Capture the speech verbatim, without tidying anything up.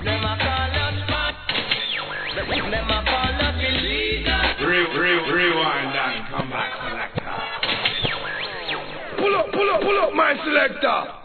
Them a call us fat. Them a call us illegal. Re, re, rewind and come back, selector. Pull up, pull up, pull up, my selector.